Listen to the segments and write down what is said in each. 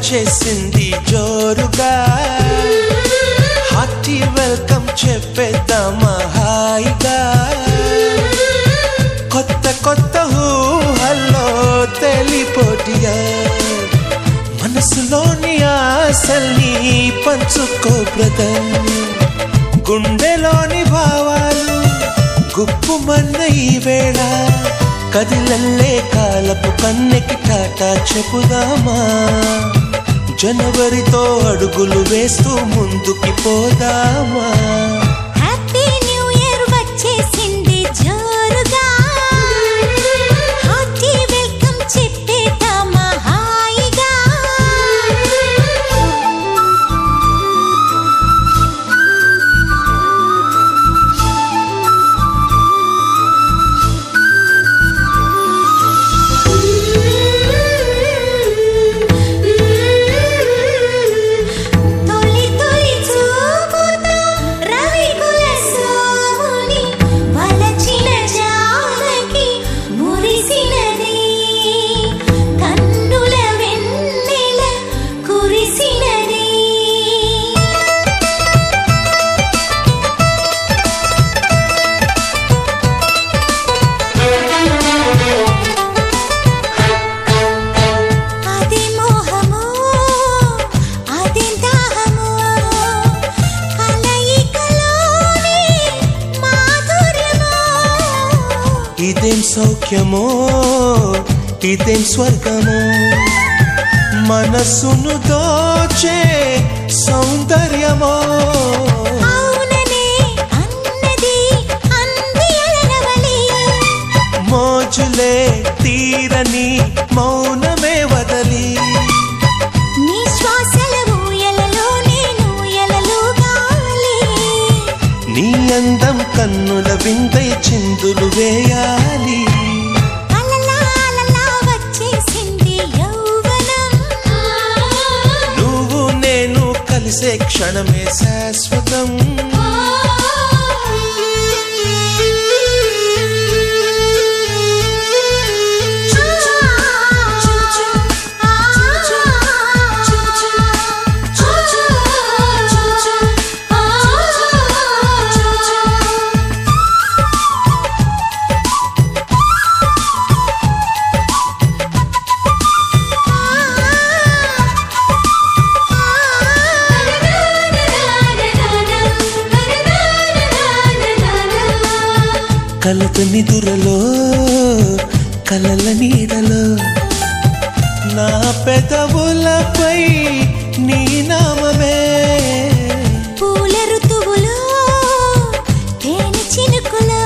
వచ్చేసింది జోరుగా hearty welcome చెప్పేద్దామా హాయిగా కొత్త కొత్త ఊహల్లో తెలిపోటియా మనసులోని ఆశల్ని పంచుకో బ్రదర్ గుండెలోని భావాలు గుప్పుమన్న ఈ వేళ కదిలల్లే కాలపు కన్నెకి టాటా చెప్పుదామా జనవరితో అడుగులు వేస్తూ ముందుకి పోదామా హ్యాపీ న్యూ ఇయర్ వచ్చేసింది జోరుగా హార్టీ వెల్కమ్ చెప్పేద్దామా హాయిగా ఇదేం సౌఖ్యమో ఇదేం స్వర్గమో మనసును దోచే సౌందర్యమో మోజులే తీరని మౌనమే వదలి నీ శ్వాసల ఊయలలో నేను ఎలలుగాలి నీ అందం కన్నుల విందై చిందులు వేయాలి వచ్చేసింది యౌవనం నువ్వు నేను కలిసే క్షణమే శాశ్వతం కలత నిదురలో కలల నీడలో నా పెదవులపై నీ నామమే పూల ఋతువులో తేనె చినుకులో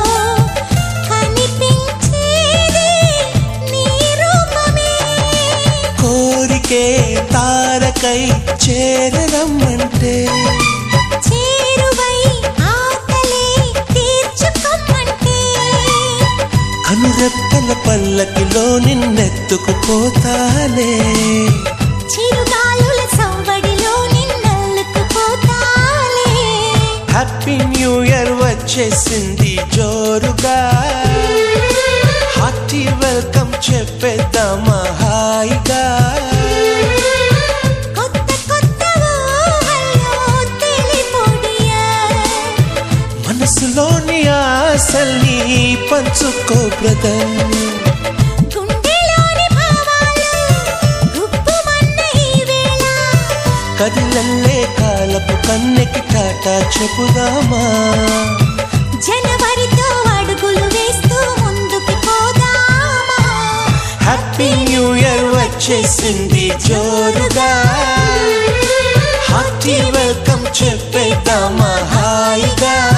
కనిపించేది నీ రూపమే కోరికే తారకై చేరరమ్మంటే కనురెప్పల పల్లకిలో నిన్నెత్తుకుపోతాలే చిరుగాలుల సౌబడిలో నిన్నల్లుకుపోతాలే హ్యాపీ న్యూ ఇయర్ వచ్చేసింది జోరుగా హార్టీ వెల్కమ్ చెప్పేద్దామా హాయిగా కొత్త కొత్త ఊహల్లో తెలిపోడియా మనసులోని ఆశల్ని పంచుకో బ్రదర్ గుండెలోని భావాలు గుప్పుమన్న ఈ వేళ కదిలల్లే కాలపు కన్నెకి టాటా చెప్పుదామా జనవరితో అడుగులు వేస్తూ ముందుకి పోదామా హ్యాపీ న్యూ ఇయర్ వచ్చేసింది జోరుగా హార్టీ వెల్కమ్ చెప్పేద్దామా హాయిగా